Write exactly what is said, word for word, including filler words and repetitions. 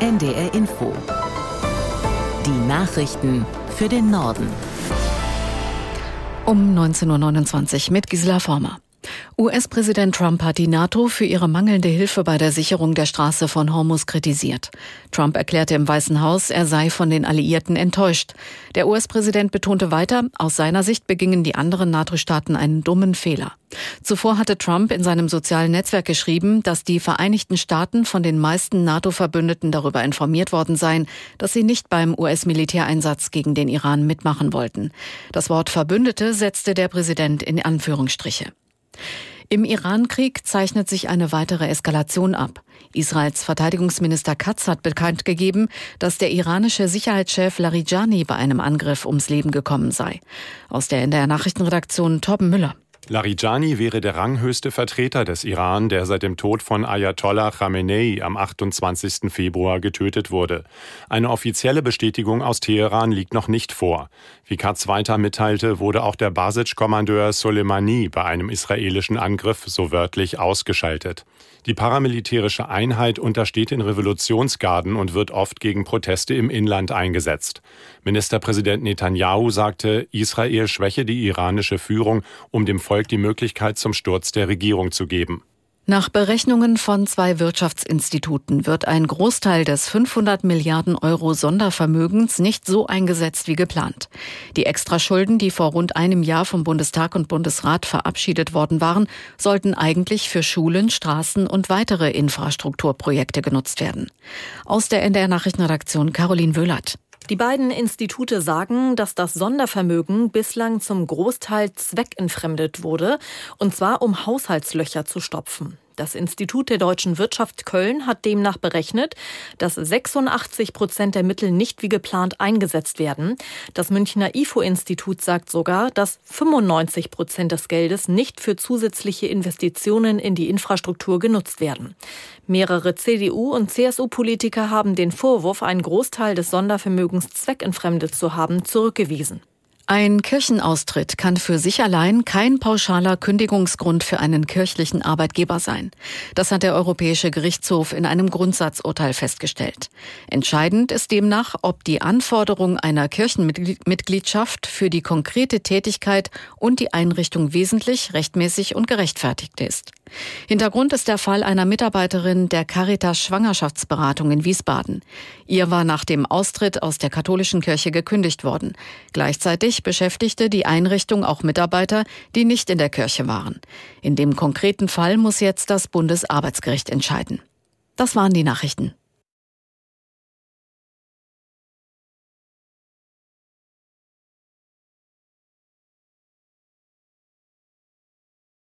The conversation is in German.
N D R Info. Die Nachrichten für den Norden. Um neunzehn Uhr neunundzwanzig mit Gisela Former. U S-Präsident Trump hat die NATO für ihre mangelnde Hilfe bei der Sicherung der Straße von Hormuz kritisiert. Trump erklärte im Weißen Haus, er sei von den Alliierten enttäuscht. Der U S-Präsident betonte weiter, aus seiner Sicht begingen die anderen NATO-Staaten einen dummen Fehler. Zuvor hatte Trump in seinem sozialen Netzwerk geschrieben, dass die Vereinigten Staaten von den meisten NATO-Verbündeten darüber informiert worden seien, dass sie nicht beim U S-Militäreinsatz gegen den Iran mitmachen wollten. Das Wort Verbündete setzte der Präsident in Anführungsstriche. Im Iran-Krieg zeichnet sich eine weitere Eskalation ab. Israels Verteidigungsminister Katz hat bekannt gegeben, dass der iranische Sicherheitschef Larijani bei einem Angriff ums Leben gekommen sei. Aus der N D R-Nachrichtenredaktion Torben Müller. Larijani wäre der ranghöchste Vertreter des Iran, der seit dem Tod von Ayatollah Khamenei am achtundzwanzigsten Februar getötet wurde. Eine offizielle Bestätigung aus Teheran liegt noch nicht vor. Wie Katz weiter mitteilte, wurde auch der Basij-Kommandeur Soleimani bei einem israelischen Angriff so wörtlich ausgeschaltet. Die paramilitärische Einheit untersteht den Revolutionsgarden und wird oft gegen Proteste im Inland eingesetzt. Ministerpräsident Netanyahu sagte, Israel schwäche die iranische Führung, um dem Volk die Möglichkeit zum Sturz der Regierung zu geben. Nach Berechnungen von zwei Wirtschaftsinstituten wird ein Großteil des fünfhundert Milliarden Euro Sondervermögens nicht so eingesetzt wie geplant. Die Extraschulden, die vor rund einem Jahr vom Bundestag und Bundesrat verabschiedet worden waren, sollten eigentlich für Schulen, Straßen und weitere Infrastrukturprojekte genutzt werden. Aus der N D R-Nachrichtenredaktion Caroline Wöhlert. Die beiden Institute sagen, dass das Sondervermögen bislang zum Großteil zweckentfremdet wurde, und zwar um Haushaltslöcher zu stopfen. Das Institut der deutschen Wirtschaft Köln hat demnach berechnet, dass sechsundachtzig Prozent der Mittel nicht wie geplant eingesetzt werden. Das Münchner I F O-Institut sagt sogar, dass fünfundneunzig Prozent des Geldes nicht für zusätzliche Investitionen in die Infrastruktur genutzt werden. Mehrere C D U- und C S U-Politiker haben den Vorwurf, einen Großteil des Sondervermögens zweckentfremdet zu haben, zurückgewiesen. Ein Kirchenaustritt kann für sich allein kein pauschaler Kündigungsgrund für einen kirchlichen Arbeitgeber sein. Das hat der Europäische Gerichtshof in einem Grundsatzurteil festgestellt. Entscheidend ist demnach, ob die Anforderung einer Kirchenmitgliedschaft für die konkrete Tätigkeit und die Einrichtung wesentlich, rechtmäßig und gerechtfertigt ist. Hintergrund ist der Fall einer Mitarbeiterin der Caritas Schwangerschaftsberatung in Wiesbaden. Ihr war nach dem Austritt aus der katholischen Kirche gekündigt worden. Gleichzeitig beschäftigte die Einrichtung auch Mitarbeiter, die nicht in der Kirche waren. In dem konkreten Fall muss jetzt das Bundesarbeitsgericht entscheiden. Das waren die Nachrichten.